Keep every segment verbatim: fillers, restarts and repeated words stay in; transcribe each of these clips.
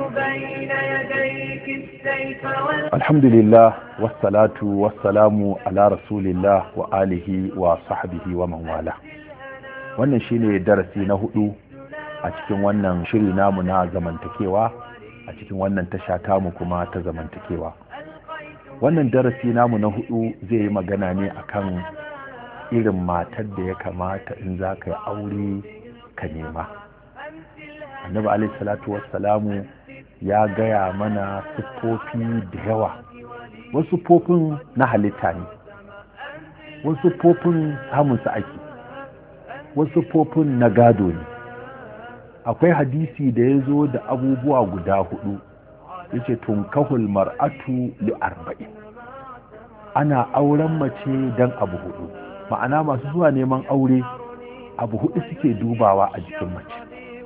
بين يديك السيف وال الحمد لله والصلاة والسلام على رسول الله وآله وصحبه ومن والاه. wannan shine darasi na hudu a cikin wannan shiri namu na zamantakewa a cikin wannan tasha tamu kuma ta zamantakewa. Wannan darasi namu na hudu zai yi magana ne akan irin matar da ya kamata in za ka yi aure ka nema. Annabi alaihi salatu wassalamu ya gaya mana siffofi da yawa. Wasu siffofin na halitta ne, wasu siffofin samunsa ake, wasu siffofin na gado ne. Akwai hadisi da ya zo da abubuwa guda hudu, yace tunkahul mar'atu li arba'in, ana auren mace dan abu hudu. Ma'ana masu zuwa neman aure abu hudu suke dubawa a jikin mace.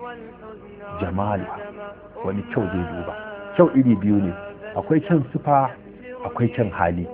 Jamala, wani kyau zai duba. Kyau iri biyu ne, akwai kyan sifa akwai kyan hali.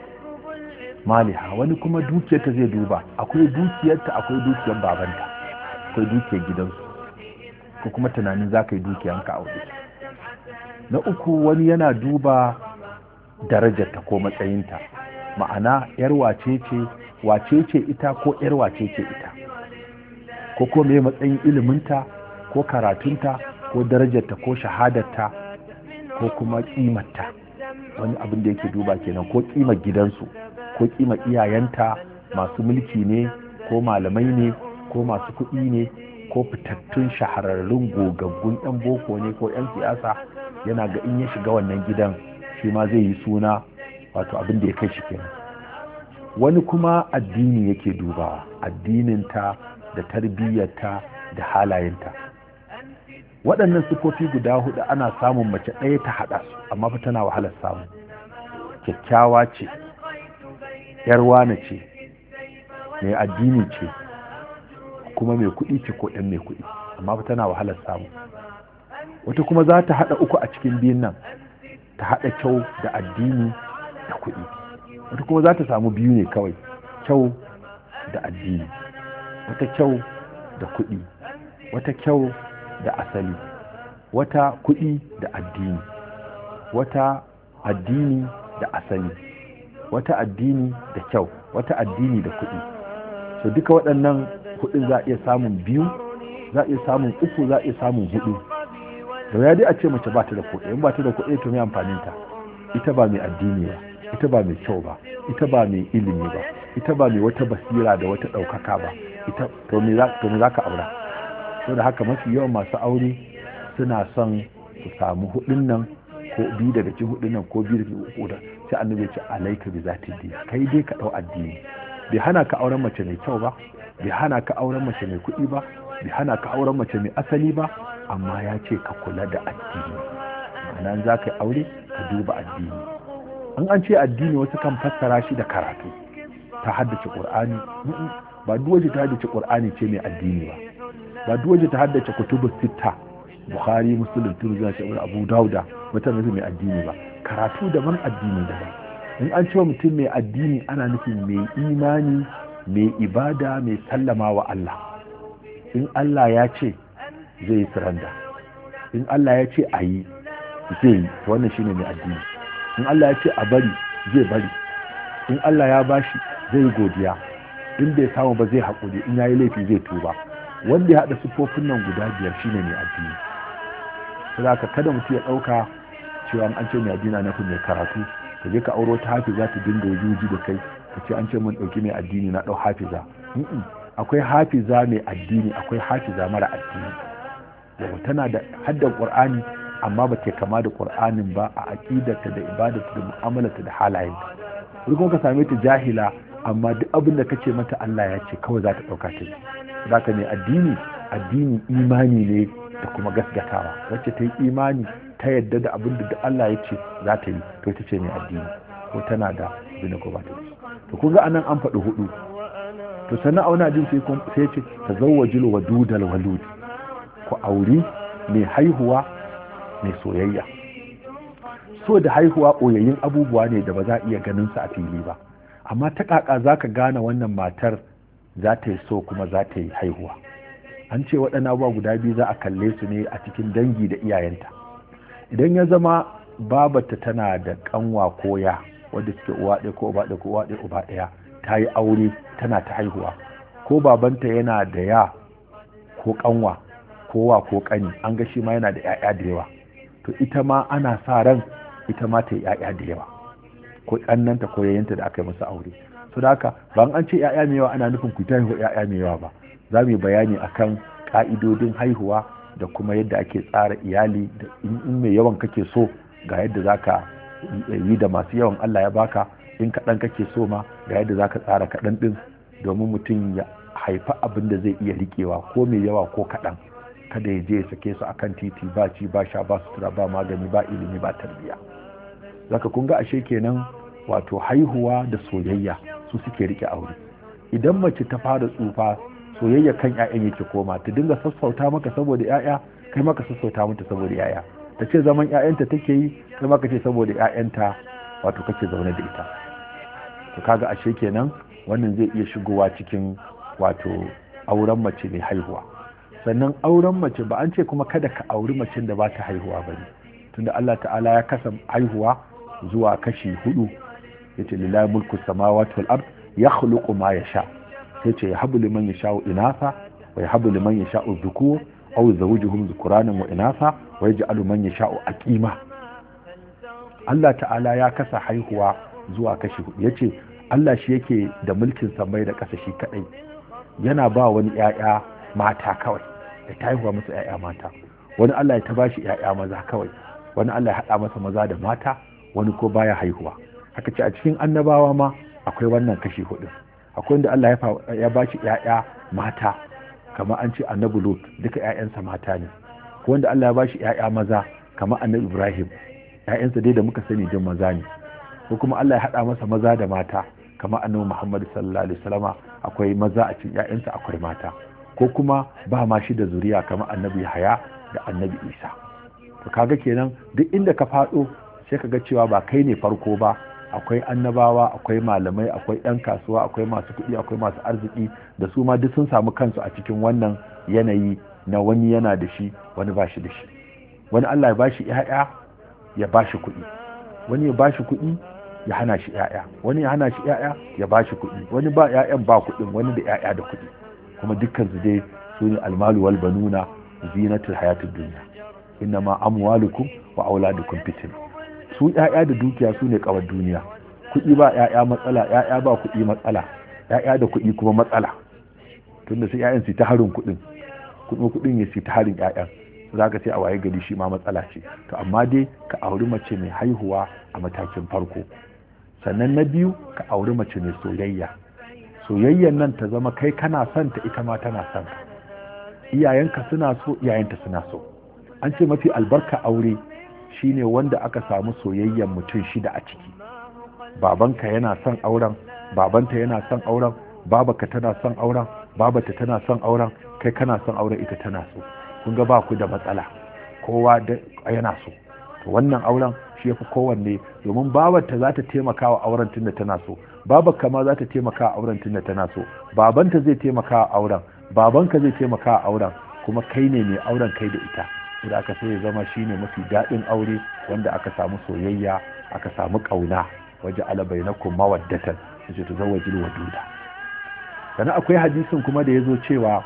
Maliha, wani kuma dukiyarta zai duba, akwai dukiyarta akwai dukiyar babanta, akwai dukiyar gidansu, ko kuma tunanin za ka yi dukiyanka aure. Na uku, wani yana duba darajarta ko matsayinta, ma'ana yar wace ce wace ce ita ko yar wace ce ita, ko ko me matsayin iliminta ko karatunta ko darajarta ko shahadarta ko kuma kimarta. Wani abin da yake duba kenan, ko kimar gidansu ko kimar iyayenta masu mulki ne ko malamai ne ko masu kuɗi ne ko fitattun shahararrun gogaggun yan boko ne ko yan siyasa. Yana ga in ya shiga wannan gidan shi ma zai yi suna, wato abin da ya kai shi kenan. Wani kuma addini yake dubawa, addininta da tarbiyyarta da halayenta. Waɗannan sifofi guda hudu ana samun mace ɗaya ta haɗa su, amma fa tana wahalar samu. Kyakkyawa ce, yar wane ce, mai addini ce, kuma mai kuɗi ce ko ɗan mai kuɗi, amma fa tana wahalar samu. Wata kuma za ta haɗa uku a cikin biyun nan, ta haɗa kyau da addini da kuɗi. Wata kuma za ta samu biyu ne kawai, kyau da addini, wata kyau da kuɗi, wata kyau da asali, wata kuɗi da addini, wata addini da asali, wata addini da kyau, wata addini da kuɗi. So duka waɗannan kuɗin za a iya samun biyu, za a iya samun uku, za a iya samun hudu. Da ya dai a ce mace ba ta da kuɗi, in ba ta da kuɗi to mai amfaninta? Ita ba mai addini ba, ita ba mai kyau ba, ita ba mai ilimi ba, ita ba mai wata basira da wata ɗaukaka ba, ita to me za ka aura? So da haka mafi yawan masu aure suna son su samu hudun nan, ko biyu daga cikin hudun nan, ko biyu daga uku da sai annabi ya ce alaika bi zati din, kai dai ka dau addini. Bai hana ka auren mace mai kyau ba, bai hana ka auren mace mai kuɗi ba, bai hana ka auren mace mai asali ba, amma ya ce ka kula da addini. Ma'ana za ka yi aure ka duba addini. An an ce addini wasu kan fassara shi da karatu, ta haddace Qur'ani. Ba duk waje ta haddace Qur'ani ce mai addini ba, ba duk waje ta haddace kutubus sitta, Bukhari, Muslim, Tirmidhi, Abu Dawuda, mutum mai addini ba. Karatu daban, addini daban. In an ce mutum mai addini ana nufin mai imani, mai ibada, mai sallama wa Allah. In Allah ya ce zai yi suranda, in Allah ya ce a yi zai yi, wannan shine mai addini. In Allah ya ce a bari zai bari, in Allah ya bashi zai yi godiya, in bai samu ba zai haƙuri, in yayi laifi zai tuba. Wanda ya haɗa siffofin nan guda biyar shine mai addini. Saboda kada mutum ya ɗauka cewa an ce mai addini na nufin mai karatu, ka je ka auro ta hafiza ta dinga wujuji da kai, ka ce an ce mun ɗauki mai addini na ɗau hafiza. Akwai hafiza mai addini, akwai hafiza mara addini. Yau tana da haddan Qur'ani amma ba ta kama da Qur'anin ba a aqidarta da ibadarta da mu'amalarta da halayenta. Wani kuma ka same ta jahila, amma duk abin da kace mata Allah ya ce kawai za ta ɗauka ta yi. Zaka mai addini, addini imani ne da kuma gaskatawa. Wacce ta yi imani ta yadda da abin da Allah ya ce za ta yi, to ita ce mai addini, ko tana da abin da ko ba ta yi. To kun ga anan an faɗi hudu. To sannan a wani ajin sai sai ce tazawwajul wadudal walud, ku auri mai haihuwa mai soyayya. So da haihuwa ɓoyayyun abubuwa ne da ba za a iya ganin su a fili ba, amma ta kaka za ka gane wannan matar za ta yi so kuma za ta yi haihuwa. An ce waɗannan abubuwa guda biyu za a kalle su ne a cikin dangi da iyayenta. idan ya zama babata tana da kanwa ko ya wadda suke uwa ɗaya ko uba ɗaya ko uwa ɗaya uba ɗaya ta yi aure tana ta haihuwa, ko babanta yana da ya ko kanwa ko wa ko kani an ga shi ma yana da 'ya'ya da yawa, to ita ma ana sa ran ita ma ta yi 'ya'ya da yawa ko ƙannanta ko yayanta da aka yi masa aure. So da haka ba an ce 'ya'ya mai yawa ana nufin ku ta haihu 'ya'ya mai yawa ba. Za mu yi bayani akan ka'idodin haihuwa da kuma yadda ake tsara iyali, da in mai yawan kake so ga yadda zaka yi da masu yawan Allah ya baka, in kaɗan kake so ma ga yadda zaka tsara kaɗan ɗin domin mutum ya haifa abin da zai iya riƙewa ko mai yawa ko kaɗan. Kada ya je ya sake su akan titi ba ci ba sha ba sutura ba magani ba ilimi ba tarbiyya. Zaka kun ga ashe kenan wato haihuwa da soyayya su suke rike aure. Idan mace ta fara tsufa soyayya kan 'ya'yan yake koma, ta dinga sassauta maka saboda 'ya'ya, kai maka sassauta mata saboda 'ya'ya. Ta ce zaman 'ya'yanta take yi, kai maka ce saboda 'ya'yanta wato kake zaune da ita. To kaga ashe kenan wannan zai iya shigowa cikin wato auren mace mai haihuwa. Sannan auren mace ba an ce kuma kada ka auri macen da ba ta haihuwa ba ne, tunda Allah ta'ala ya kasa haihuwa zuwa kashi hudu. Yace lillahi mulku samawati wal ard yakhluqu ma yasha. Yace yahabu liman yasha'u inatha wa yahabu liman yasha'u dhukur aw zawjuhum dhukuranan wa inatha wa yaj'alu man yasha'u aqima. Allah ta'ala ya kasa haihuwa zuwa kashi hudu. Yace Allah shi yake da mulkin samai da ƙasa shi kadai, yana ba wani 'ya'ya mata kawai ya ta haihuwa musu 'ya'ya mata, wani Allah ya ta bashi 'ya'ya maza kawai, wani Allah ya haɗa masa maza da mata, wani ko baya haihuwa. Haka ce a cikin annabawa ma akwai wannan kashi hudu. Akwai wanda Allah ya bashi 'ya'ya mata kamar an ce annabi Lut duka 'ya'yansa mata ne, ko wanda Allah ya bashi 'ya'ya maza kamar annabi Ibrahim 'ya'yansa dai da muka sani din maza ne, ko kuma Allah ya haɗa masa maza da mata kamar annabi Muhammad sallallahu alaihi wasallama akwai maza a cikin 'ya'yansa akwai mata, ko kuma ba ma shi da zuriya kamar annabi Yahaya da annabi Isa. To kaga kenan duk inda ka faɗo sai kaga cewa ba kai ne farko ba, akwai annabawa, akwai malamai, akwai 'yan kasuwa, akwai masu kuɗi, akwai masu arziki da su ma duk sun samu kansu a cikin wannan yanayi na wani yana da shi wani ba shi da shi. Wani Allah ya ba shi 'ya'ya ya ba shi kuɗi, wani ya ba shi kuɗi ya hana shi 'ya'ya, wani ya hana shi 'ya'ya ya ba shi kuɗi, wani ba 'ya'yan ba kuɗin, wani da 'ya'ya da kuɗi. Kuma dukkan su dai su ne almalu wal banuna zinatul hayatid dunya innama amwalukum wa auladukum fitna. Su 'ya'ya da dukiya su ne kawar duniya. Kuɗi ba 'ya'ya matsala, 'ya'ya ba kuɗi matsala, 'ya'ya da kuɗi kuma matsala, tunda sai 'ya'yan su ta harin kuɗin, kuma kuɗin ya su ta harin 'ya'yan, za ka sai a waye gari shi ma matsala ce. To amma dai ka auri mace mai haihuwa a matakin farko. Sannan na biyu ka auri mace mai soyayya. Soyayyan nan ta zama kai kana son ta ita ma tana son ka, iyayenka suna so iyayenta suna so. An ce mafi albarka aure shine wanda aka samu soyayyan mutum shida a ciki. Babanka yana son auren, babanta yana son auren, babaka tana son auren, babata tana son auren, kai kana son auren ita tana so. Kun ga ba ku da matsala, kowa da yana so. To wannan auren shi yafi kowanne, domin babarta za ta taimaka wa auren tunda tana so, babarka ma za ta taimaka wa auren tunda tana so, babanta zai taimaka wa auren, babanka zai taimaka wa auren, kuma kai ne mai auren kai da ita. Da aka sai ya zama shine mafi daɗin aure wanda aka samu soyayya, aka samu ƙauna, waje ala bainakum mawaddatan, sai ta zawajil waduda. Sannan akwai hadisin kuma da yazo cewa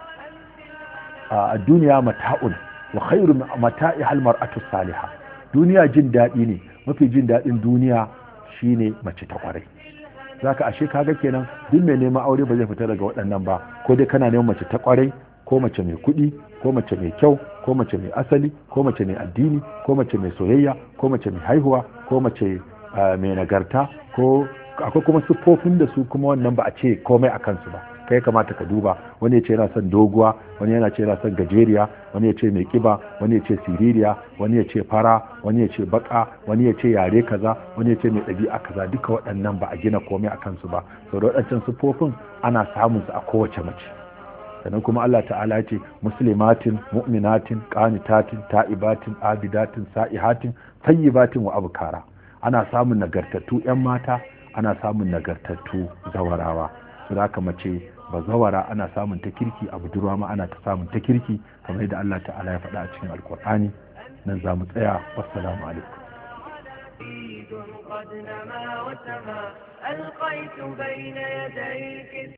a duniya mata'un wa khairu mata'i hal mar'atu salihah. Duniya jin daɗi ne, mafi jin daɗin duniya shine mace ta kwarai. Zaka ashe kaga kenan duk mai neman aure ba zai fita daga waɗannan ba, ko dai kana neman mace ta kwarai, ko mace mai kuɗi, ko mace mai kyau, ko mace mai asali, ko mace mai addini, ko mace mai soyayya, ko mace mai haihuwa, ko mace mai nagarta, ko akwai kuma siffofin da su kuma wannan ba a ce komai a kansu ba. Kai kamata ka duba, wani ya ce yana son doguwa, wani yana ce yana son gajeriya, wani ya ce mai kiba, wani ya ce siririya, wani ya ce fara, wani ya ce baka, wani ya ce yare kaza, wani ya ce mai ɗabi'a kaza. Duka waɗannan ba a gina komai a kansu ba. Sau da waɗancan siffofin ana samun su a kowace mace. Sannan kuma Allah ta'ala ce muslimatin, mu'minatin, qanitatin, ta'ibatin, abidatin, sa'ihatin, tayyibatin wa abkara. Ana samun nagartattu 'yan mata, ana samun nagartattu zawarawa. Su da mace ba zawara ana samun ta kirki, a budurwa ma ana ta samun ta kirki, kamar yadda Allah ta'ala ya faɗa a cikin alkur'ani nan za mu tsaya. Wassalamu alaikum. قد نما وسما ألقيت بين يديك